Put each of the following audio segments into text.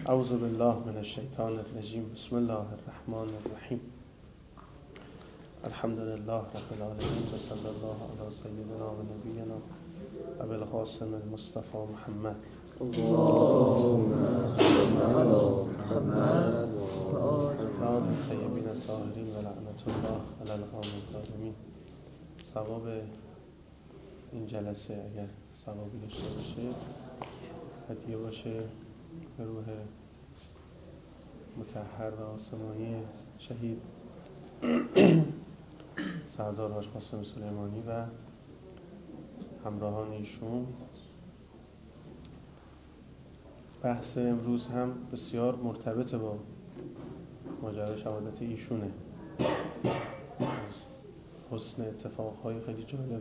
اعوذ بالله من الشیطان الرجیم. بسم الله الرحمن الرحیم. الحمد لله رب العالمین و صلی الله علی سیدنا و نبینا ابی القاسم المصطفى محمد. اللهم صل علی محمد و آل الطیبین الطاهرین و لعنت الله علی القوم الظالمین. ثواب این جلسه اگر ثوابی داشته باشه هدیه باشه به روح مطهر و آسمانی شهید سردار حاج قاسم سلیمانی و همراهان ایشون. بحث امروز هم بسیار مرتبط با ماجرای شهادت ایشونه. از حسن اتفاقهای خیلی جالبه.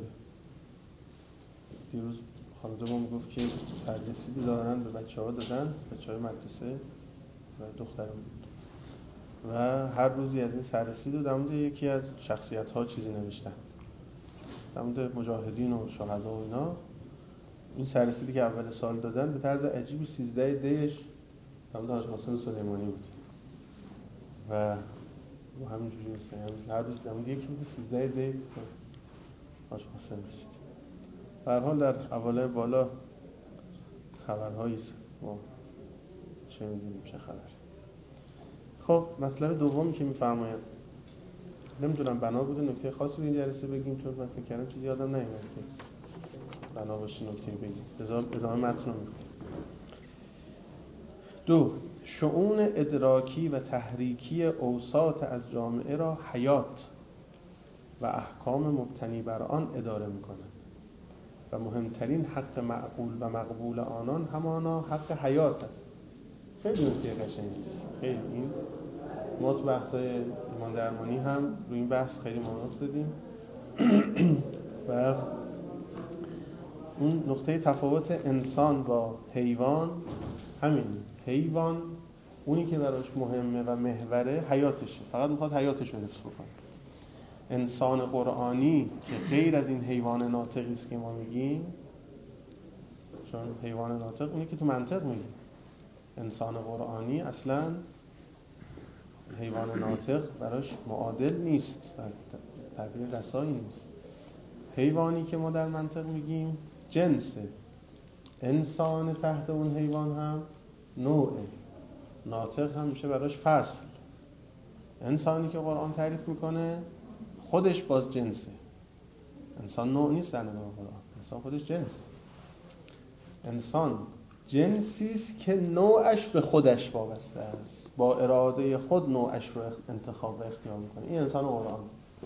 دیروز خانم گفت که سررسیدی دارن به بچه‌ها دادن، بچه‌های مدرسه و دخترم بود و هر روزی از این سررسید در مورد یکی از شخصیت‌ها چیزی نوشتن، در مورد مجاهدین و شهدا و اینا. این سررسیدی که اول سال دادن به طرز عجیبی 13 دیش در مورد حاج قاسم سلیمانی بود و همینجوری مثلا هر روز در مورد یکی بود 13 دی حاج قاسم رسید. به هر حال در اول بالا خبرهایی ما چه می‌دونیم چه خبر. خب مطلب دومی که می‌فرمایند، نمیدونم بنا بوده نکته خاصی به این جلسه بگیم، چون من فکر کردم چیزی یادم نمیاد که بنا باشه نکته بگیم. ادامه متن رو می‌خونم. 2. شؤون ادراکی و تحریکی اوساط از جامعه را حیات و احکام مبتنی بر آن اداره می‌کنند و مهمترین حق معقول و مقبول آنان همانا حق حیات است. خیلی نکته قشنگی است. خیلی این ما تو بحث‌های ایمان درمانی هم روی این بحث خیلی مانوت دادیم و اون نقطه تفاوت انسان با حیوان همین. حیوان اونی که براش مهمه و محوره حیاتشه، فقط میخواد حیاتش رو حفظ بکنه. انسان قرآنی که غیر از این حیوان ناطقی است که ما میگیم، چون حیوان ناطق اونی که تو منطق میگیم، انسان قرآنی اصلاً حیوان ناطق براش معادل نیست و تعبیر رسایی نیست. حیوانی که ما در منطق میگیم جنسه، انسان تحت اون حیوان هم نوعه، ناطق هم میشه براش فصل. انسانی که قرآن تعریف میکنه خودش باز جنسه. انسان نوع نیست در نگاه قرآن، انسان خودش جنسه. انسان جنسی است که نوعش به خودش وابسته است، با اراده خود نوعش رو انتخاب و اختیار میکنه. این انسان قرآن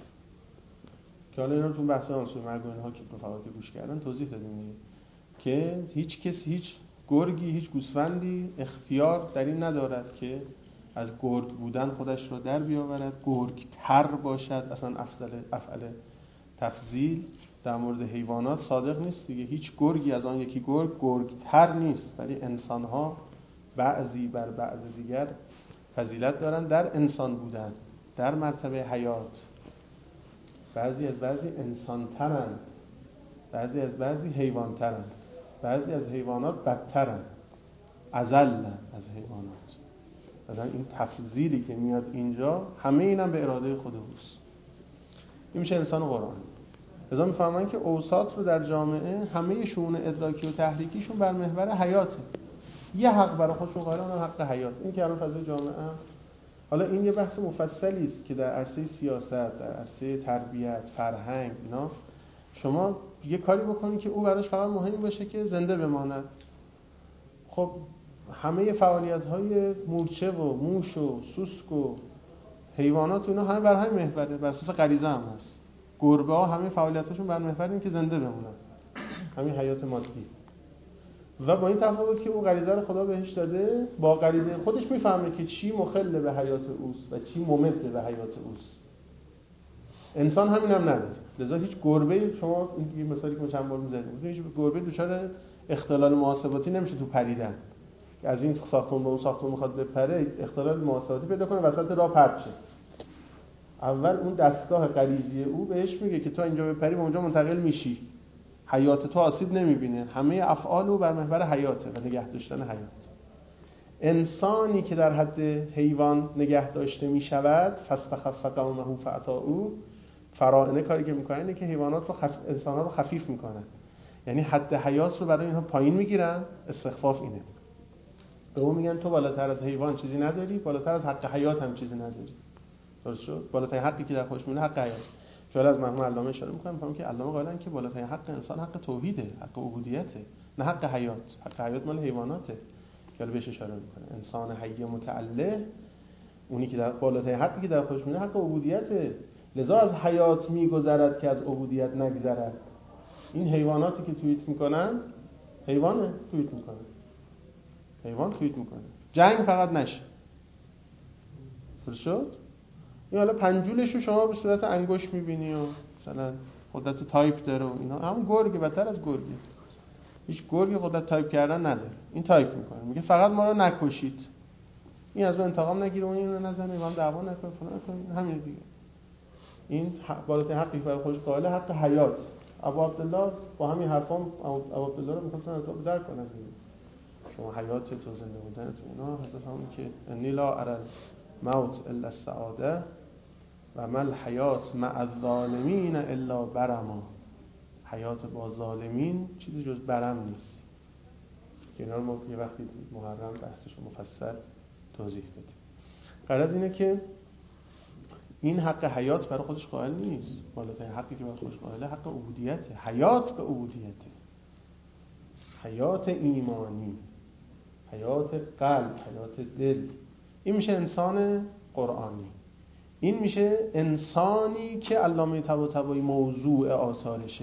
که حالا اینا رو تو بحث عنصر مرگ و اینها که رفقا که گوش کردن توضیح دادیم دیگه، که هیچ کسی، هیچ گرگی، هیچ گوسفندی اختیار در این ندارد که از گرگ بودن خودش رو در بیاورد، گرگ تر باشد. اصلا افعل تفضیل در مورد حیوانات صادق نیست دیگه. هیچ گرگی از آن یکی گرگ تر نیست، ولی انسان‌ها بعضی بر بعض دیگر فضیلت دارن در انسان بودن، در مرتبه حیات. بعضی از بعضی انسان ترند، بعضی از بعضی حیوان ترند، بعضی از حیوانات بدترند، اذلن از حیوانات. مثلا این تفضیلی که میاد اینجا همه اینم به اراده خود اوست. این میشه انسان قرآنی. لذا میفهمن که اوساط رو در جامعه همه شؤون ادراکی و تحریکیشون بر محور حیاته. یه حق برای خودشون قائلن، اون حق حیات. این که الان فضای جامعه هم، حالا این یه بحث مفصلی است که در عرصه سیاست، در عرصه تربیت، فرهنگ، اینا شما یه کاری بکنید که او براش فقط مهم باشه که زنده بماند. خب همه فعالیت‌های مورچه و موش و سوسک و حیوانات و اینا همه بر همین محوره، بر اساس غریزه هم هست. گربه‌ها همه فعالیتاشون بر محور این که زنده بمونن، همین حیات مادی. و با این تفاوت که او غریزه رو خدا بهش داده، با غریزه خودش میفهمه که چی مخل به حیات اوست و چی ممد به حیات اوست. انسان همین هم نداره. لذا هیچ گربه، شما این مثالی که ما چند بار می‌زدیم، هیچ گربه دچار اختلال محاسباتی نمیشه تو پریدن. از این ساختمون به اون ساختمون میخواد بپره، اختلال محاسباتی پیدا کنه، وسط راه پرت شه. اول اون دستگاه غریزی او بهش میگه که تو اینجا بپری به اونجا منتقل میشی، حیات تو آسیب نمیبینه. همه افعال او بر محور حیاته و نگه داشتن حیات. انسانی که در حد حیوان نگه داشته می شود فاستخف قومه فاطاعوه، فراعنه کاری که میکنن اینه که حیوانات رو انسان‌ها رو خفیف میکنن، یعنی حد حیات رو برای اینها پایین میگیرن. استخفاف اینه، به اون میگن تو بالاتر از حیوان چیزی نداری، بالاتر از حق حیات هم چیزی نداری. درست شد؟ بالاترین حقی که در خودش میونه حق حیات. که حالا از مرحوم علامه اشاره میکنم که علامه قائلن که بالاترین حق انسان حق توحیده، حق عبودیته، نه حق حیات. حق حیات مال حیواناته که حالا بهش اشاره میکنه. انسان حی متعله، اونی که در بالاترین حقی که در خودش میونه حق عبودیته، لذا از حیات میگذرد که از عبودیت نگذرد. این حیواناتی که توییت میکنن، حیوانه توییت میکنه، حیوان توییت میکنه، جنگ فقط نشه. درست شد؟ این حالا پنجولش رو شما به صورت انگشت میبینی و مثلا قدرت تایپ داره و اینا، همون گرگه، بدتر از گرگه. هیچ گرگی قدرت تایپ کردن نداره، این تایپ میکنه، میگه فقط ما رو نکشید، این از اون انتقام نگیره، اون اینو نزنه، ما هم دعوا نکنه، فلان نکنه، همین دیگه. این بالاترین حقی برای خودش قائله، حق حیات. ابو عبدالله با همین حرفام ابو عبدالله رو می‌خواستن از رو درک کنن. شما حیات تو زنده بودن تو اینا، حضرت همون که انی لا اری الموت الا السعاده و مل حیات مع الظالمین الا برما. حیات با ظالمین چیزی جز برم نیست. که اینا رو ما یه وقتی محرم بحثش رو مفصل توضیح دادیم. غرض اینه که این حق حیات برای خودش قائل نیست. بالاترین حقی که برای خودش قائله حق عبودیته. حیات به عبودیته، حیات ایمانی، حیات قلب، حیات دل. این میشه انسان قرآنی. این میشه انسانی که علامه طباطبایی موضوع آثارشه.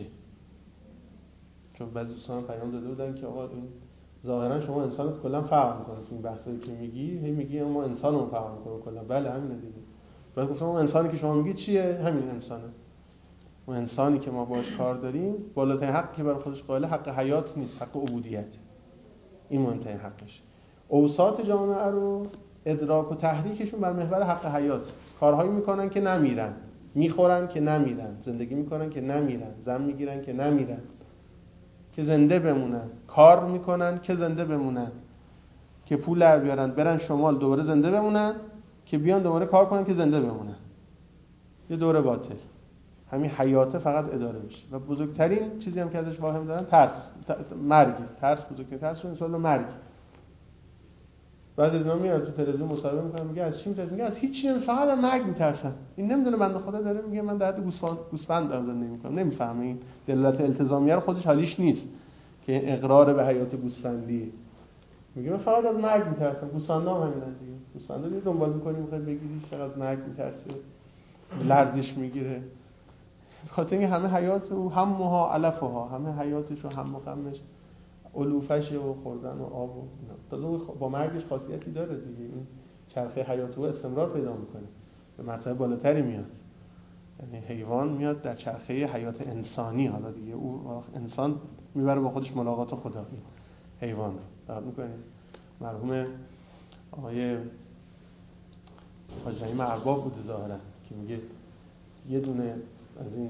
چون بعضی دوستان پیام داده بودن که آقا این ظاهرا شما انسانت کلا فرق میکنه تو این بحثایی که میگی، هی میگی ما انسانمون فرق میکنه کلا. بله همینه دیگه. بعد گفتم اون انسانی که شما میگی چیه؟ همین انسانه. اون انسانی که ما باهاش کار داریم بالاترین حقی که برای خودش قائله حق حیات نیست، حق عبودیت. این مهمترین حقش. اوساط جامعه رو ادراک و تحریکشون بر محور حق حیات. کارهایی میکنن که نمیرن، میخورن که نمیرن، زندگی میکنن که نمیرن، زن میگیرن که نمیرن، که زنده بمونن، کار میکنن که زنده بمونن، که پول در بیارن برن شمال دوباره زنده بمونن، که بیان دوباره کار کنن که زنده بمونن. یه دوره باطل. همین حیات فقط اداره میشه. و بزرگترین چیزی هم که ازش واهم دارن ترس، مرگ. ترس بزرگترین ترسشون انسان مرگ. بعضی از اینا میاد تو تلویزیون مصاحبه میکنن، میگه از چی میترسن؟ میگه از هیچ چیزی، فقط از مرگ میترسن. این نمیدونه بنده خدا داره میگه من در حد گوسفند دارم زندگی میکنم. نمیفهمه این دلالت التزامیه رو، خودش حالیش نیست که اقرار به حیات گوسفندی. میگه من فقط از مرگ میترسم. گوسفندا هم همینن دیگه. گوسفندا دیگه دنبال میکنی میخواد بگیریش، چقدر از مرگ میترسه، لرزش میگیره. خاطر اینکه همه حیات او همها علفها، همه حیاتش و هم و غمش علوفش و خوردن و آب و اینا. تازه با مرگش خاصیتی داره دیگه. این چرخه حیات او استمرار پیدا میکنه، به مرتبه بالاتری میاد. یعنی حیوان میاد در چرخه حیات انسانی، حالا دیگه او انسان میبره با خودش ملاقات خدا. این حیوان رو دقت میکنید. مرحوم آقای حاج رحیم ارباب بوده ظاهرا که میگه یه دونه از این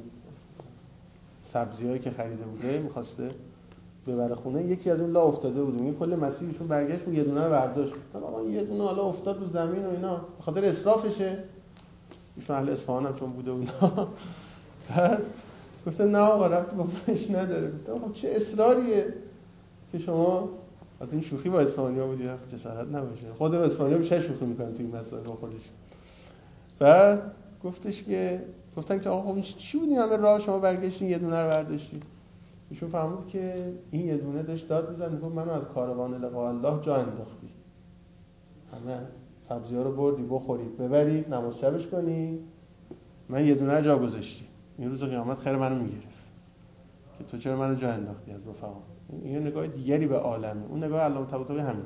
سبزیایی که خریده بوده میخواسته ببره خونه، یکی از اون لا افتاده بود. میگه کل مسیرشون برگشت یه دونه رو برداشت. آقا یه دونه حالا افتاد رو زمین و اینا، به خاطر اسرافشه. ایشون اهل اصفهان هم چون بوده و اینا. بعد گفته نه آقا ربطی با پش نداره. گفته آقا چه اصراریه که شما از این شوخی با اصفهانی‌ها بودی، جسارت نباشه. خود اصفهانی‌ها بیشتر شوخی میکنن تو این مسائل با خودشون. بعد گفتش که گفتن که آقا خب چی بودین همه راه شما برگشتین یه دونه رو برداشتین؟ ایشون فهمید که این یه دونه داشت داد میزد، میگفت منو از کاروان لقاء الله جا انداختی. همه سبزی‌ها رو بردی بخورید ببرید نماز شبش کنی، من یه دونه رو جا گذاشتی. این روز قیامت خیر منو میگرفت که تو چرا منو جا انداختی از رفقا. این نگاه دیگری به عالمه. اون نگاه علامه طباطبایی همین.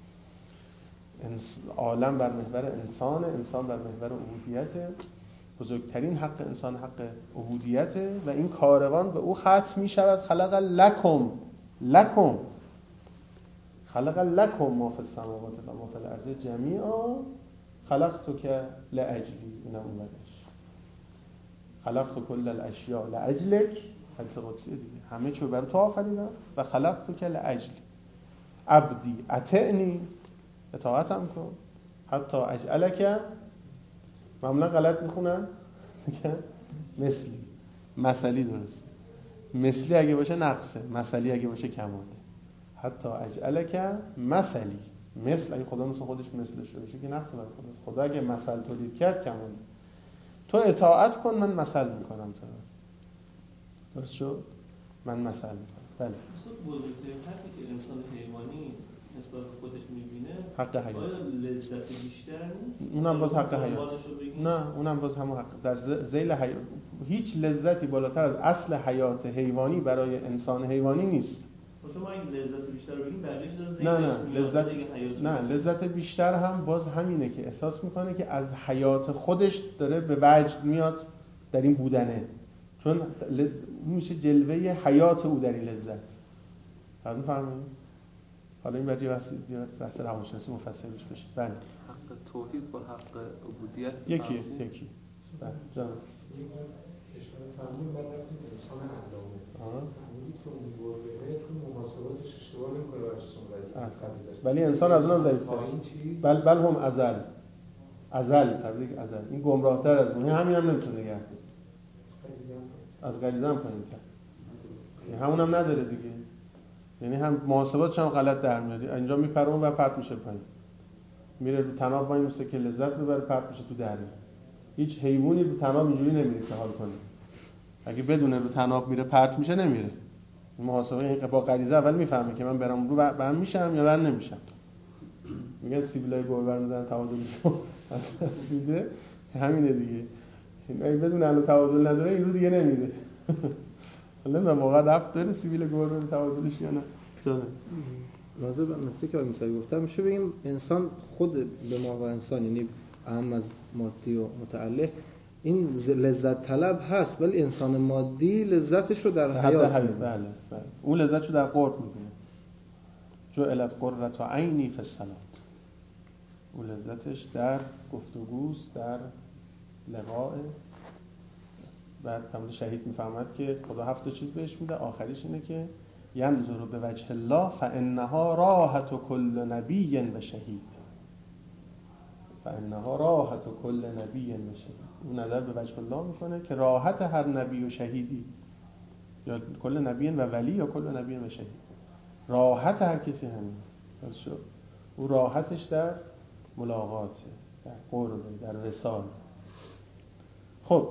عالم بر محور انسان، انسان بر محور عبودیت. بزرگترین حق انسان حق عبودیت و این کاروان به او ختم می شود. خلق لکم ما فی السماوات و ما فی الارض جمیعا خلقتک لاجلی. اینم اونش خلقت کل الاشیاء لاجلک، حدیث قدسی دیگه، همه چیو برای تو آفریدم و خلقتک لاجلی عبدی اطعنی اطاعتم کن. حتی اجعلک، معمولا غلط میخونن مثلی درست. مثلی اگه باشه نقصه، مثلی اگه باشه کماله. حتی اجعلک مثلی، مثل اگه خدا مثل خودش مثلش باشه که نقصه برای خدا. خدا اگه مثل تولید کرد کماله. تو اطاعت کن من مثل میکنم تو. درست شد؟ من مثل میکنم. بله. بزرگترین حقی که انسان حیوانی نسبت به خودش میبینه حق حیات. آیا لذت بیشتر نیست؟ اونم باز حق حیات. نه اونم باز همون حق. در ذیل حیات هیچ لذتی بالاتر از اصل حیات حیوانی برای انسان حیوانی نیست. شما اگه لذت بیشتر بگین بقیه‌اش داره ذیلش نه لذت بیشتر هم باز همینه که احساس میکنه که از حیات خودش داره به وجد میاد در این بودنه، چون میشه جلوه حیات او در این لذت. فهمید؟ حالا این بعد بحث روانشناسی مفصل بشه. بله. حق توحید با حق عبودیت یکی. بله جان. اشاره فرمودید بعد رفتیم انسان علامه. فرمودید که اون گربه تو محاسباتش اشتباه نمی‌کنه برای ولی انسان از اونم ضعیف‌تره. بل هم ازل این گمراه‌تر از اون. همین هم نمیتونه نگه داره. از غریزه هم پایین‌تر. همون هم نداره دیگه. یعنی هم محاسباتش هم غلط در میاد. اینجا میپره اون و پرت میشه پایین. میره رو طناب وای میسه که لذت ببره، پرت میشه تو دریا. هیچ حیوانی رو طناب اینجوری نمیره که حال کنه. اگه بدونه رو طناب میره پرت میشه نمیره. محاسبه با غریزه اول میفهمه که من برام رو بهم میشم یا بند نمیشم. میگن سیبیلای گوهر میدن تعادلشو از میده، همینه دیگه. اگه بدونه الان تعادل نداره این رو دیگه نمیره. حالا واقعا رفت داره سیبیل گوهر تعادلش یا نه؟ جانم. راجع به نکته که آقای گفتم میشه بگیم انسان خود به ما و انسان، یعنی اهم از مادی و متعلق، این لذت طلب هست، ولی انسان مادی لذتش رو در حیات می‌بینه. بله. اون لذتشو در قرب می‌بینه. جعلت قرة عینی فی الصلاة. اون لذتش در گفتگوست، در لقاء. بعد همون شهید میفهمد که خدا 7 چیز بهش میده، آخریش اینه که ینظر به وجه الله فانها راحت کل نبی و شهید. فانها راحت کل نبی و شهید. اون نظر به وجه الله میکنه که راحت هر نبی و شهیدی، یا کل نبی و ولی یا کل نبی و شهید، راحت هر کسی همین. درست شد؟ او راحتش در ملاقاته، در قربه، در وصال. خب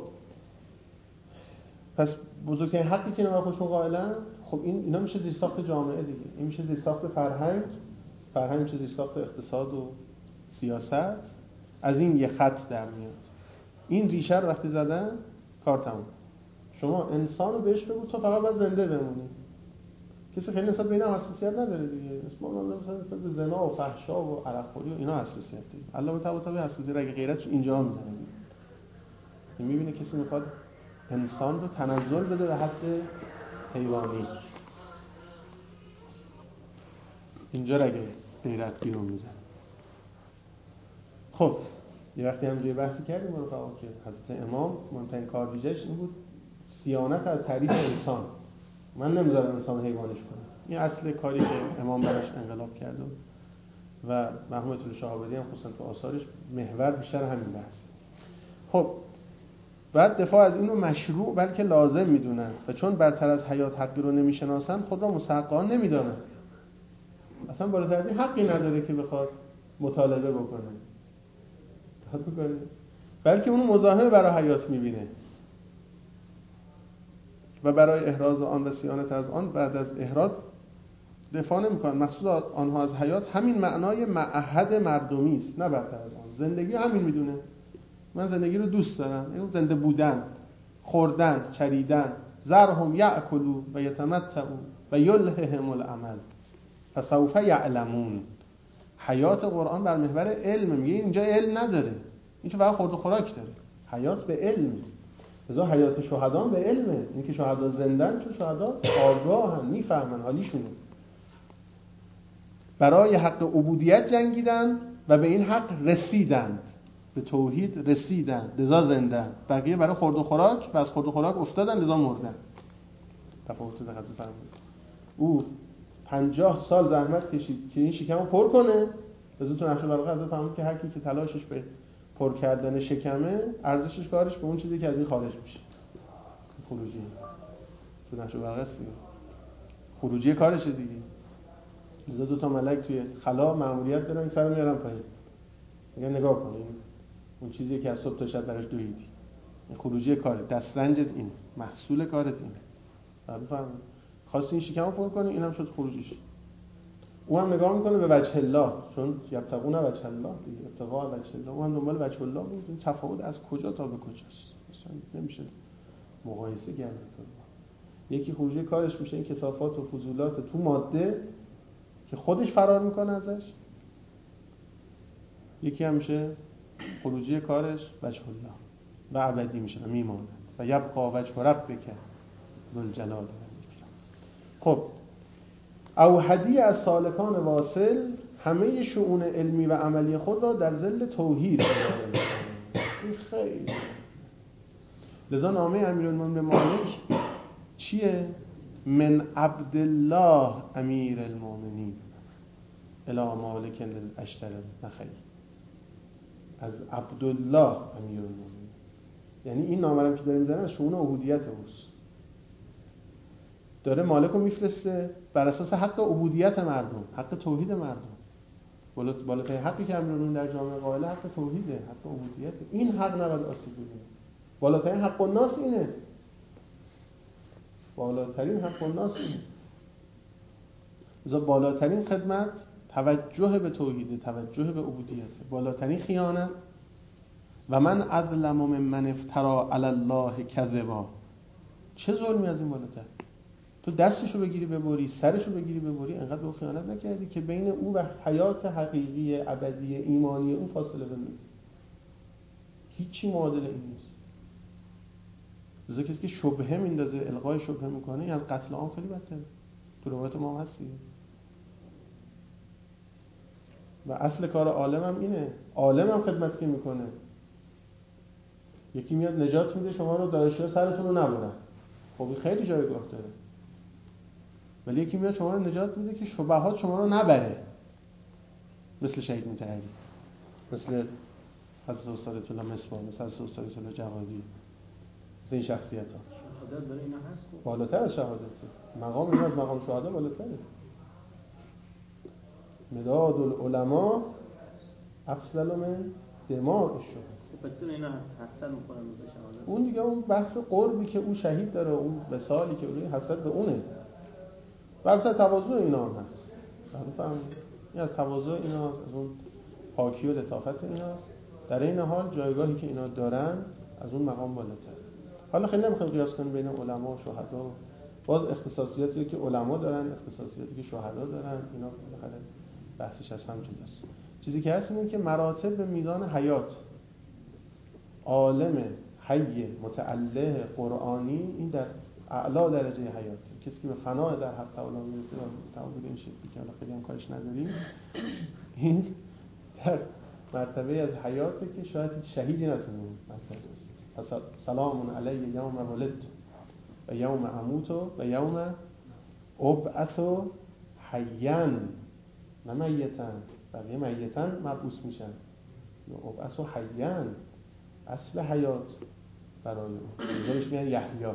پس بزرگترین حقی که اینا خودشون قائلن، خب اینا میشه زیرساخت جامعه دیگه. این میشه زیرساخت فرهنگ میشه زیرساخت اقتصاد و سیاست. از این یه خط در میاد. این ریشه رو وقتی زدن کار تموم. شما انسان رو بهش بگو تو فقط باید زنده بمونی. کسی خیلی نسبت به اینا حساسیت نداره دیگه. مثلا به زنا و فحشا و عرقخوری و اینا حساسیت داره. علامه طباطبایی حساسیت اگه غیرتش اینجا میزنه. میبینه کسی میخواد انسان رو تنزل بده به حد حیوانی. اینجا اگه غیرت بیرون میزنه. خب یه وقتی همینجوری بحثی کردیم با رفقا که حضرت امام مهمترین کار ویژه‌اش این بود صیانت از تعریف انسان. من نمیذارم انسان حیوانش کنه. این اصل کاری که امام براش انقلاب کرد و مرحوم آیت الله شهاب‌الدین هم خصوصا تو آثارش محور بیشتر همین بحث. خب بعد دفاع از اینو مشروع بلکه لازم میدونن و چون برتر از حیات حقی رو نمیشناسن خود را مستحقان نمیدونن. اصلا بالاتر از این حقی نداره که بخواد مطالبه بکنه. بلکه اونو مزاحم برای حیات میبینه و برای احراز آن و صیانت از آن بعد از احراز دفاع نمیکنن. مقصود آنها از حیات همین معنای معهد مردمی است، نه برتر از آن. زندگی همین میدونه. من زندگی رو دوست دارم. این زنده بودن، خوردن، چریدن. ذرهم یأکلوا و یتمتعوا و یلههم الامل فسوف یعلمون. حیات قرآن بر محور علم. میگه اینجا علم نداره. این چه فقط خورد و خوراک داره. حیات به علم. لذا حیات شهدا به علمه. این که شهدا زندن، چون شهدا آگاهن، میفهمن، حالیشونه. برای حق عبودیت جنگیدن و به این حق رسیدند. به توحید رسیدند، لذا زندن. بقیه برای خورد و خوراک و از خورد و خوراک افتادن، لذا مردن. تفاوت دقت بفرمایید. او 50 سال زحمت کشید که این شکمو پر کنه، لذا تو نقش البلاغه از فهمید که هر کی که تلاشش به پر کردن شکمه، ارزشش کارش به اون چیزی که از این خارج میشه. خروجی تو نقش البلاغه است، خروجی کارشه دیگه. لذا دو تا ملک توی خلا مأموریت دارن، سر میارن پایین، میگن نگاه کن این اون چیزی که از صبح تا شب براش دویدی، این خروجی کارت، دسترنجت اینه، محصول کارت اینه. بفهم خواستی این شکمو پر کنی، اینم شد خروجیش. او هم نگاه میکنه به وجه الله، چون یبتغون وجه الله دیگه، ابتغاء وجه الله، او هم دنبال وجه الله بود. این تفاوت از کجا تا به کجاست مثلا نمیشه مقایسه کرد. یکی خروجی کارش میشه این کثافات و فضولات تو ماده که خودش فرار میکنه ازش، یکی هم میشه خروجی کارش وجه الله و ابدی میشه و میماند و یبقى وجه ربک ذوالجلال و الاکرام. خب اوحدی از سالکان واصل همه شؤون علمی و عملی خود را در ظل توحید اداره می‌کنند. این خیلی لذا نامه امیرالمومنین مالک چیه؟ من عبدالله امیر المؤمنین الی مالک الاشتر نخیل، از عبدالله امیرالمؤمنین. یعنی این نامه رو که داره میزنه از شؤون عبودیت اوست، داره مالک رو میفرسته بر اساس حق عبودیت مردم، حق توحید مردم. بالاترین حقی که امیرالمومنین در جامعه قائله حق توحیده، حق عبودیت. این حق نباید آسیب ببینه. بالاترین حق الناس اینه، بالاترین حق الناس اینه. بالاترین خدمت توجه به توحید، توجه به عبودیت. بالاترین خیانت و من اظلم ممن افترا علی الله کذبا. چه ظلمی از این بالاتر؟ تو دستشو بگیری ببری، سرشو بگیری ببری، انقدر به خیانت نکردی که بین او و حیات حقیقی ابدی ایمانی اون فاصله بندازی. هیچی معادل این نیست. لذا کسی که شبهه میندازه، القای شبهه میکنه، این از قتل عام خیلی بدتره. تو روایت ما هستی. و اصل کار عالم هم اینه، عالم هم خدمت که میکنه. یکی میاد نجات میده شما رو، دانشجو سرتون رو نبرن، خب این خیلی جایگاه داره. ولی یکی میاد شما رو نجات میده که شبهات شما رو نبره، مثل شهید مطهری، مثل حضرت استاد الله مصباح، مثل حضرت استاد الله جوادی، مثل این شخصیت ها. شهادت برای اینا هست؟ بالاتر از شهادت، مقام اینا از مقام شهدا بالاتره. مداد العلماء افضل من دماء الشهداء. بچه‌ها اینا حسد میکنن به شهادت. اون دیگه اون بحث قربی که اون شهید داره، اون وصالی که اون حسد به اونه. البته تواضع اینا هم هست. فهمید؟ این از تواضع اینا، از اون پاکی و لطافت ایناست. در این حال جایگاهی که اینا دارن از اون مقام بالاتر. حالا خیلی نمیخوایم قیاس کنیم بین علما و شهدا. باز اختصاصیاتی که علما دارن، اختصاصیاتی که شهدا دارن، اینا بالاخره بحثش از هم جداست. چیزی که هست اینه که مراتب به میزان حیات، عالم حی متعله قرآنی، این در اعلا درجه حیات. کسی که به فنا در حق تعالی میرسه و تعالی این شکلی که حالا خیلی هم کارش نداریم، این در مرتبه از حیاته که شاید هیچ شهیدی نتونه مرتبه است. سلام علی یوم ولدت و یوم اموت و یوم ابعث حیا، نه میتا. بقیه میتا مبعوث میشن، یا ابعث حیا، اصل حیات برای اون. بهش میگن یحیی.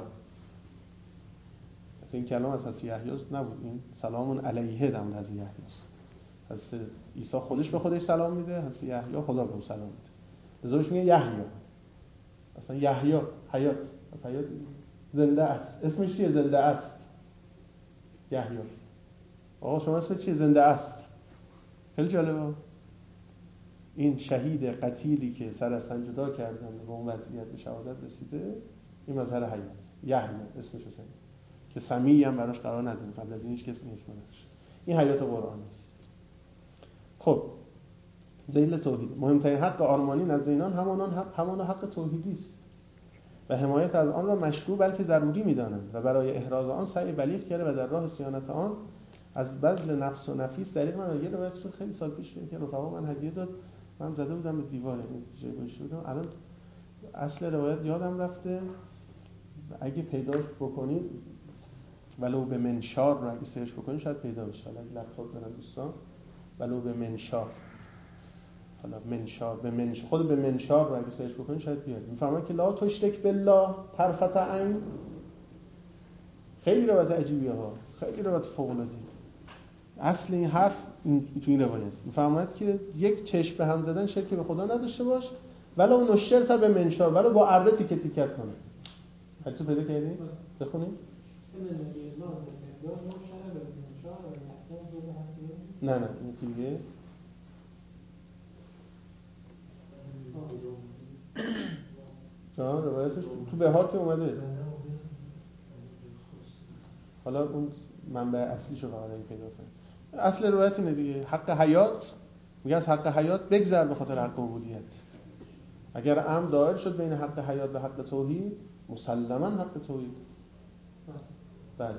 این کلام از حضرت یحیی نبود، این سلام علیه دم از یحیی است. حضرت عیسی خودش به خودش سلام میده، حضرت یحیی خدا به او سلام میده. لذا بهش میگه یحیی. اصلا یحیی حیات، از حیات زنده است. اسمش چیه؟ زنده است. یحیی. آقا شما اسمت چیه؟ زنده است. خیلی جالبه. این شهید قتیلی که سر از تن جدا کردن و اون وضعیت به شهادت رسیده، این مظهر حیات. یحیی اسمش حسین که سمیع هم براش قرار ندیم، قبل از این هیچ کسی نیست براش. این حیات قرآنی است. خب ذیل توحید، مهمترین حق آرمانی نزد اینان همان حق توحیدی است و حمایت از آن را مشروع بلکه ضروری می‌دانند و برای احراز آن سعی بلیغ کرده و در راه صیانت آن از بذل نفس و نفیس دریغ نمی‌کنند. یه روایت خیلی سال پیش که رفقا من هدیه داد، من زده بودم به دیوار، این جای گوشه بودم، الان اصل روایت یادم رفته. اگه پیداش بکنید ولو به منشار رو اگه سرچ بکنید شاید پیدا بشه. اگه لپتاپ دارن دوستان ولو به منشار حالا منشار به منشار، خود به منشار رو اگه سرچ بکنید شاید بیاد. میفهمن که لا تشرک بالله طرفة عین. خیلی روایت عجیبیه ها، خیلی روایت فوق العاده. اصل این حرف تو این روایت میفهمد که یک چشم به هم زدن شرک به خدا نداشته باش، ولو نشرت به منشار، ولو با اره تیکه تیکت کنه. حدیثو پیدا کردی؟ بخونید. نه این دیگه جان روایتش تو بهار که اومده. حالا اون منبع اصلیشو فقط اگه پیدا کنید. اصل روایت اینه دیگه، حق حیات، میگه از حق حیات بگذر به خاطر حق عبودیت. اگر امر دایر شد بین حق حیات و حق توحید، مسلما حق توحید. بله.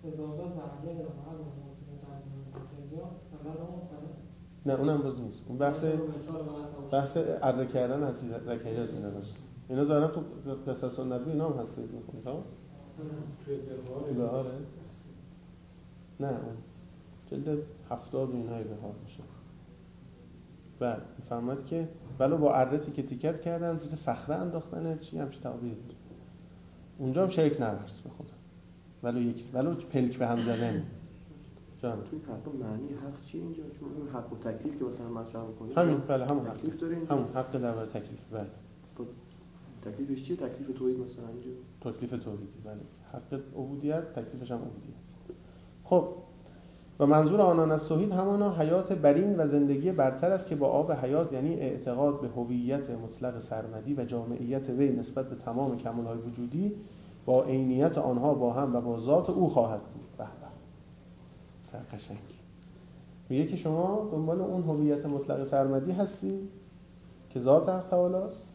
نه اونم باز نیست. اون بحث عرضه کردن از زکریا است. اینا ظاهرا تو قصص النبی اینا هم هست میخونید ها؟ توی بهاره؟ نه اون جلد 70 اینهای بهار میشه. بله میفهمد که ولو با اره تیکه تیکت کردن، زیر صخره انداختن، چی همچین تعبیری بود. اونجا هم شرک نورس به خدا، ولو پلک به هم زدن. جان توی حق معنی حق چیه اینجا؟ چون اون حق و تکلیف که مثلا مطرح می‌کنی همین، بله همون تکلیف داره اینجا، همون حق درباره تکلیف. بله تکلیفش چیه؟ تکلیف توحید مثلا اینجا تکلیف توحید. بله حق عبودیت، تکلیفش هم عبودیت. خب و منظور آنان از توحید همانا حیات برین و زندگی برتر است که با آب حیات، یعنی اعتقاد به هویت مطلق سرمدی و جامعیت وی نسبت به تمام کمال‌های وجودی، با عینیت آنها با هم و با ذات او خواهد بود. به به قشنگ میگه که شما دنبال اون هویت مطلق سرمدی هستی که ذات حق تعالی است،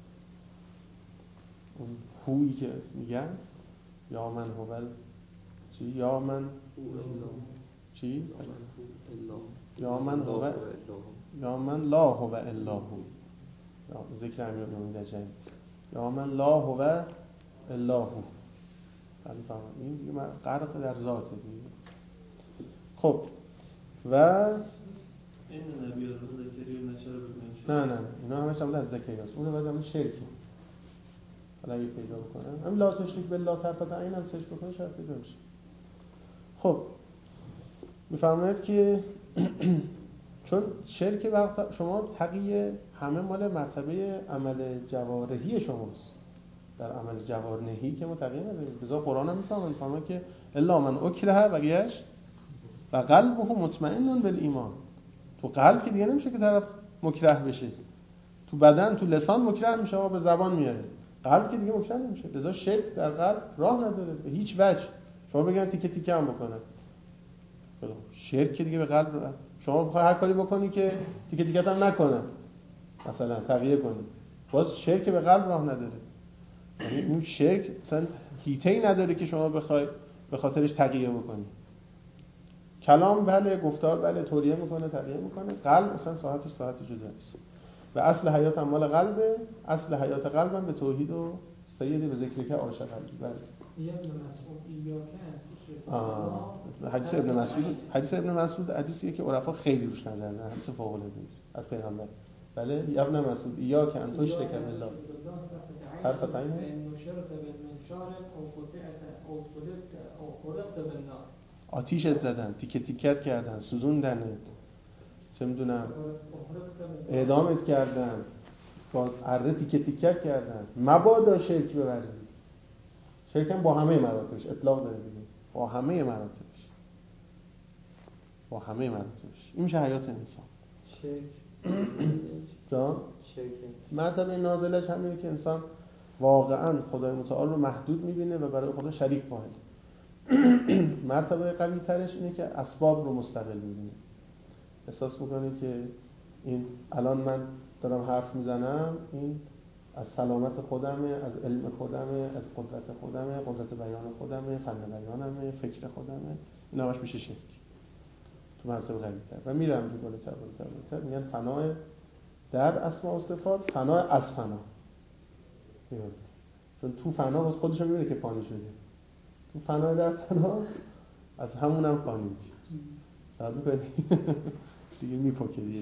اون هویی که میگن یا من هو چی، یا من چی؟ یا من هو، یا من لا هو الا هو، ذکر امیرالمومنین دجلی، یا من لا هو الا هو. این دیگه غرق در ذاته دیگه. خب و این نبی الله زکریا نشر به منشار. نه اینا همش هم از زکریاست. اون بعد هم شرکی. حالا اگه پیدا بکنم هم لا تشریک بالله طرفة عین هم سرچ بکنید شاید پیدا بشه. خب میفرماید که چون شرک وقت شما تقیه همه مال مرتبه عمل جوارحی شماست، در عمل جوارحی که ما تقیه نداریم. بذار قرآن هم میفهمه که الا من اکره بقیهش و قلبه مطمئن بالایمان. تو قلب که دیگه نمیشه که طرف مکره بشه، تو بدن تو لسان مکره میشه و به زبان میاره، قلب که دیگه مکره نمیشه. لذا شرک در قلب راه نداره به هیچ وجه. شما بگن تیکه تیکه هم بکنن، شرک که دیگه به قلب رو شما بخوای هر کاری بکنی که تیکه تیکه هم نکنه، مثلا تغییر کنی، باز شرک به قلب راه نداره. یعنی اون شرک مثلا هیته‌ای نداره که شما بخوای به خاطرش تغییر بکنی. کلام بله، گفتار بله، توریه میکنه، تغییر میکنه. قلب مثلا ساعتش ساعت جداست. و اصل حیات هم مال قلبه. اصل حیات قلبم به توحید و سید به ذکر که عاشق قلبی. بله. حدیث ابن مسعود حدیثیه که عرفا خیلی روش نظر دارن. حدیث فوق العاده است از پیغمبر. بله ابن مسعود ایاک ان تشرک بالله طرفة عین نشرت بالمنشار او قطعت او صلبت او حرقت بالنار. آتیشت زدن، تیکه تیکت کردن، سوزوندنت، چه میدونم اعدامت کردن، با اره تیکه تیکت کردن، مبادا شرک بورزی. شرک هم با همه مراتبش اطلاق داره دیگه، با همه مراتبش، با همه مراتبش. این میشه حیات انسان. شرک جان شرک مرتبه نازلش همینه که انسان واقعا خدای متعال رو محدود میبینه و برای خدا شریک واحد. مرتبه قوی ترش اینه که اسباب رو مستقل می‌بینه. احساس می‌کنه که این الان من دارم حرف میزنم، این از سلامت خودمه، از علم خودمه، از قدرت خودمه، قدرت بیان خودمه، فن بیانمه، فکر خودمه. این همش میشه شرک تو مرتبه قوی تر. و میرم جو بالاتر میگن فنای در اسماء و صفات، فنای از فنا. چون تو فنا باز خودش رو می‌بینه که فانی شده. تو فنای در فنا از همونم فانی میشه. صحبت می‌کنی؟ دیگه میپکه دیگه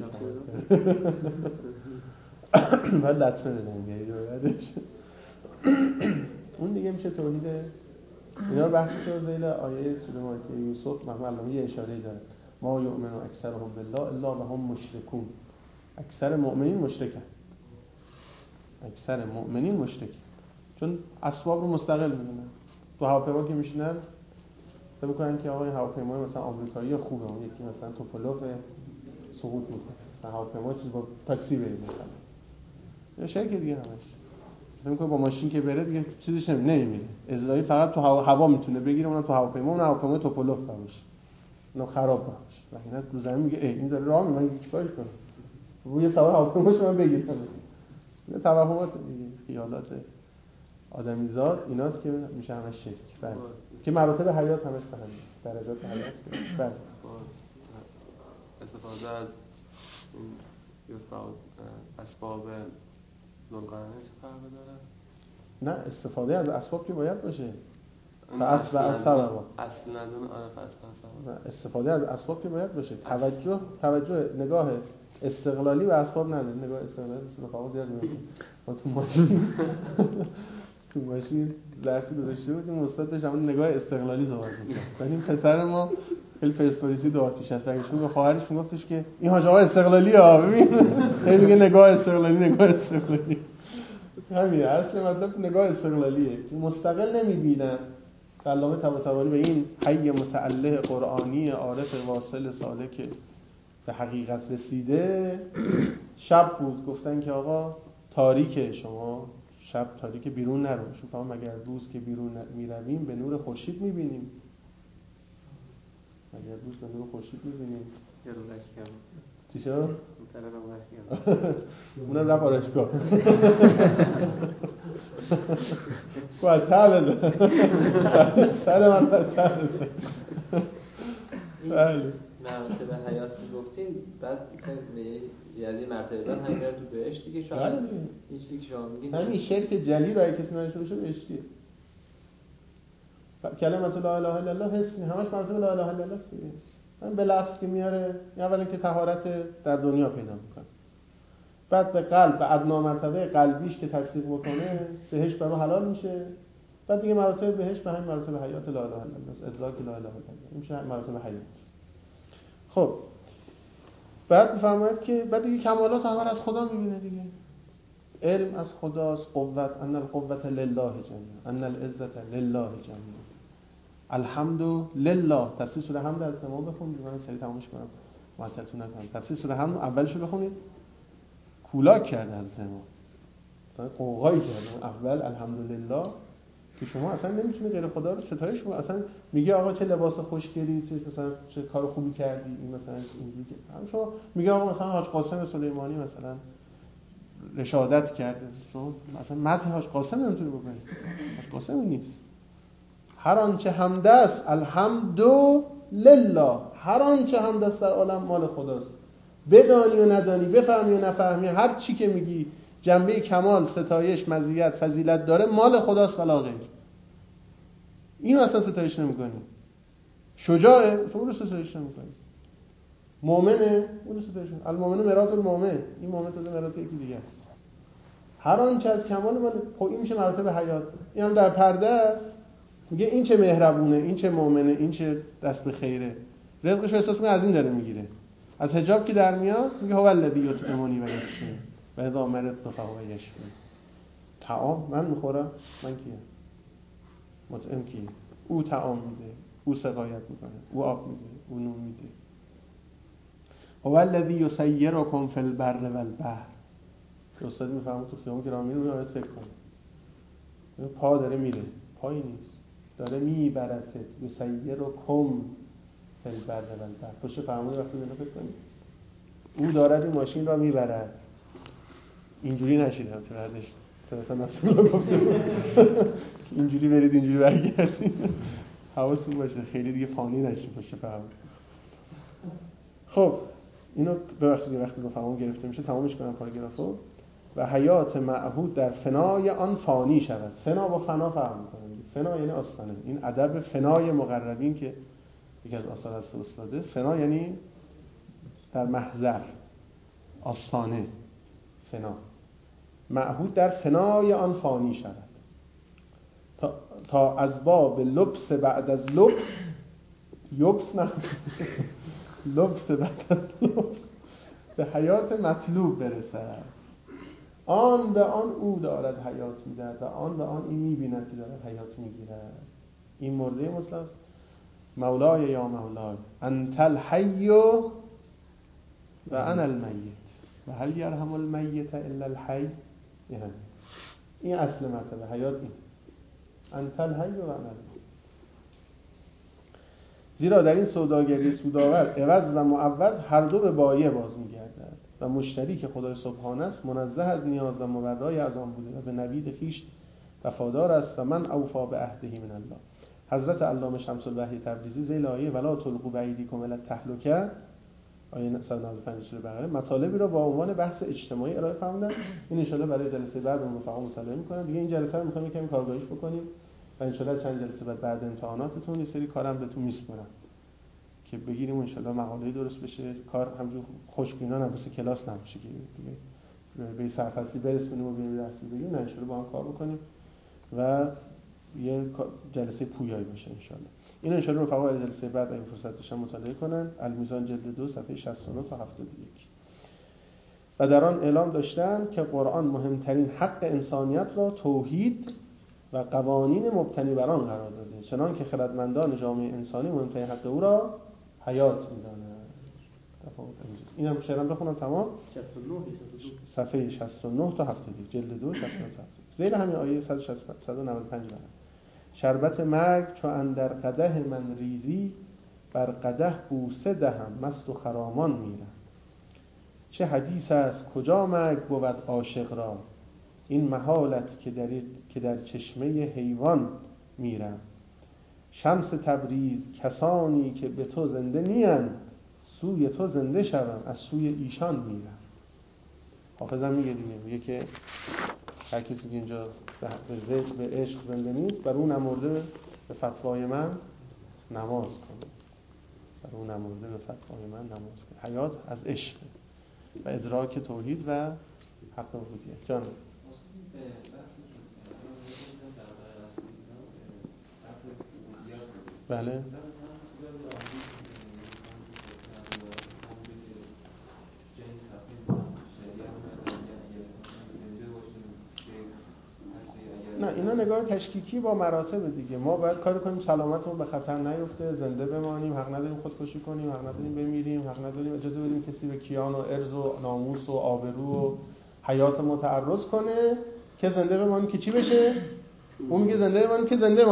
بعد لطمه بدن یعنی بعدش اون دیگه میشه توحید. اینا بحثش رو زیل آیه سوره مائده یوسف محمد علامه یه اشاره داره ما یؤمن اکثرهم بالله الا وهم مشرکون. اکثر مؤمنین مشرکن، اکثر مؤمنین مشرکن، چون اسباب رو مستقل میدونن. تو هواپیما که میشینن فکر میکنن که آقا این هواپیما مثلا آمریکایی خوبه، اون یکی مثلا توپولوف سقوط میکنه، مثلا هواپیما چیز با تاکسی بریم مثلا یا شرکت دیگه همش فکر میکنه با ماشین که بره دیگه چیزش نمیره. اسرائیل فقط تو هوا میتونه بگیره، اونم تو هواپیما، اون هواپیما توپولوف باشه اونم خراب باشه و اینا رو زمین میگه این داره راه میره من چیکارش کنم، روی سوار هواپیماش من بگیرم. اینا توهمات دیگه، خیالات آدمیزاد ایناست که میشه همش شرک. بله که مراتب حیات همش به همین است، درجات حیات. بله استفاده از این اسباب ذوالقرنین چه فرقی داره؟ نه استفاده از اسباب که باید باشه. اصل ندون استفاده از اسباب که باید باشه. توجه نگاه استقلالی به اسباب نداره. نگاه استقلالی مثل رفاقا زیاد میگه. ما تو ماشین درسی گذاشته بودیم استاد داشت همون نگاه استقلالی صحبت می‌کرد. بعد این پسر ما خیلی پرسپولیسی دو آتیش است. برگشت به خواهرش میگفتش که این حاج آقا استقلالیه ببین. هی میگه نگاه استقلالی. همین اصل مطلب نگاه استقلالیه که مستقل نمی‌بینن. علامه طباطبایی به این حی متعله قرآنی عارف واصل سالک به حقیقت رسیده شب بود گفتن که آقا تاریکه، شما شب تاریکه بیرون نرو. شما فهم مگر روز که بیرون میرویم به نور خورشید میبینیم، مگر روز به نور خورشید میبینیم. یه رو رشکم چی شد؟ اونم رفت آرشگاه باید تا بزن سر من باید تا بزن. بله مرتبه حیات که گفتین بعد یعنی مرتبه بعد همین میره تو بهشت دیگه شاید این چیزی که شما میگین همین شرک جلی رو اگه کسی نداشته باشه بهشتیه. کلمت لا اله الا الله حس همش مرتبه لا اله الا الله است دیگه. من به لفظ که میاره اولا که طهارت در دنیا پیدا میکنه، بعد به قلب به ادنا مرتبه قلبیش که تصدیق بکنه بهشت برای حلال میشه، بعد دیگه مراتب بهشت به همین مراتب حیات لا اله الا الله، ادراک لا اله الا الله، این میشه مراتب حیات. خب بعد میفرماید که بعد دیگه کمالات همه از خدا میبینه دیگه. علم از خداست، قوت ان القوة لله جميعا ان العزة لله جميعا الحمد لله. تفسیر سوره حمد از ما بخونید، من سریع تمامش کنم معطلتون نکنم. تفسیر سوره حمد اولش رو بخونید، کولاک کرده از ما مثلا قوقایی کرده اول الحمدلله که شما اصلا نمیتونی غیر خدا رو ستایش کنی. اصلا میگه آقا چه لباس خوشگلی، چه کار خوبی کردی، این مثلا اینجوری که شما میگه آقا مثلا حاج قاسم سلیمانی مثلا رشادت کرده، شما مثلا مدح حاج قاسم نمیتونی بکنی، حاج قاسم نیست. هر آنچه حمد است الحمد لله، هر آنچه حمد است در عالم مال خداست. بدانی و ندانی، بفهمی و نفهمی، هر چی که میگی جنبه کمال، ستایش، مزیت، فضیلت داره مال خداست ولا غیر. اینو اصلا ستایش نمی‌کنی. شجاعه، شما رو ستایش نمی‌کنی. مؤمنه، اون رو ستایش نمی‌کنی. المؤمن مرات المؤمن، این مؤمن تو مرات یکی دیگه است. هر آنچه از کمال مال، خب این میشه مراتب حیات. این هم در پرده است. میگه این چه مهربونه، این چه مؤمنه، این چه دست به خیره. رزقش رو احساس می‌کنه از این داره میگیره. از حجاب که در میاد میگه هو الذی یطعمنی و یسقین و اذا مرضت فهو یشفین. طعام من میخورم، من کیم؟ مطعم کیه؟ او طعام میده، او سقایت میکنه، او آب میده، او نون میده. هو الذی یسیرکم فی البر والبحر. استاد میفهمه تو خیام گرامی رو باید فکر کنه. پا داره میره، پایی نیست، داره میبرته. یسیرکم فی البر والبحر. پشت فرمون وقتی اینو فکر کنید، او دارد این ماشین را میبرد. اینجوری نشید تو بعدش مثلا نسل گفته اینجوری برید اینجوری برگردید. حواستون باشه خیلی دیگه فانی نشید پشت فرمون. خب اینو ببخشید یه وقتی رو فرمون گرفته میشه تمامش کنم پاراگرافو. و حیات معهود در فنای آن فانی شود. فنا با فنا فرق میکنه. فنا یعنی آستانه. این ادب فنای مقربین که یکی از آثار است استاده. فنا یعنی در محضر، آستانه، فنا. معهود در فنای آن فانی شود تا از باب لبس بعد از لبس، یبس نه لبس بعد از لبس به حیات مطلوب برسد. آن به آن او دارد حیات می‌دهد و آن به آن این می‌بیند که دارد حیات می‌گیرد. این مرده مطلق. مولای یا مولای انت الحی و انا المیت و هل یرحم المیت الا الحی. این اصل مرتبه حیات. این انت الحی و انا المیت. زیرا در این سوداگری سودآور عوض و معوض هر دو به بایع باز می‌گردد و مشتری که خدای سبحانه است منزه از نیاز و مبرای از آن بوده و به نوید خویش وفادار است و من اوفا به عهده من الله. حضرت علامه شمس الوحی تبریزی ذیل آیه ولا تلقوا بایدیکم الی التهلکه، آیه 195 سوره بقره، مطالبی را با عنوان بحث اجتماعی ارائه فرمودند. این ان شاءالله برای جلسه بعد اون رفقا مطالعه می‌کنن دیگه. این جلسه رو می‌خوایم یکم کارگاهیش بکنیم و ان شاءالله چند جلسه بعد امتحاناتتون یه سری کارم بهتون میسپارم که بگیریم ان شاءالله مقاله‌ای درست بشه. کار همجور خوشبینا نباشه، کلاس نباشه که دیگه به سرفصلی برسونیم و بریم درسی بگیم. نه، ان شاءالله با هم کار بکنیم و یه جلسه پویایی باشه ان شاءالله. این ان شاءالله رفقا برای جلسه بعد اگه فرصت داشتن مطالعه کنن. المیزان جلد 2 صفحه 69 تا 71. و در آن اعلام داشتن که قرآن مهمترین حق انسانیت را توحید و قوانین مبتنی بر آن قرار داده، چنان که خردمندان جامعه انسانی مهمترین حق او را حیات می‌دانند. این هم شعرم بخونم تمام. 69 صفحه 69 تا 71 جلد 2 69 تا 71. ذیل همین آیه 195 بله. شربت مرگ چو اندر قدح من ریزی، بر قدح بوسه دهم مست و خرامان میرم. چه حدیث است کجا مرگ بود عاشق را، این محالت که در چشمه حیوان میرم. شمس تبریز کسانی که به تو زنده نیند، سوی تو زنده شوم از سوی ایشان میرم. حافظم میگه دیگه، میگه که هر کسی که اینجا به عشق زنده نیست، بر اون نمرده به فتوای من نماز کنه. بر اون نمرده به فتوای من نماز کنه. حیات از عشق و ادراک توحید و حق عبودیت. جان بله نه، اینا نگاه تشکیکی با مراتب دیگه. ما باید کاری کنیم سلامتمون به خطر نیفته، زنده بمانیم، حق نداریم خودکشی کنیم، حق نداریم بمیریم، حق نداریم اجازه بدیم کسی به کیان و عرض و ناموس و آبرو و حیات ما تعرض کنه که زنده بمانیم که چی بشه؟ اون میگه زنده بمانیم که زنده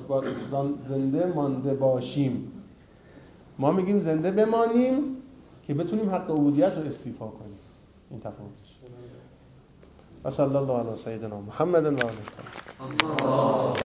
مانده باشیم. ما میگیم زنده بمانیم که بتونیم حق عبودیت رو استیفا کنیم. این تفاوتش. و صلی الله علی سیدنا محمد و آله.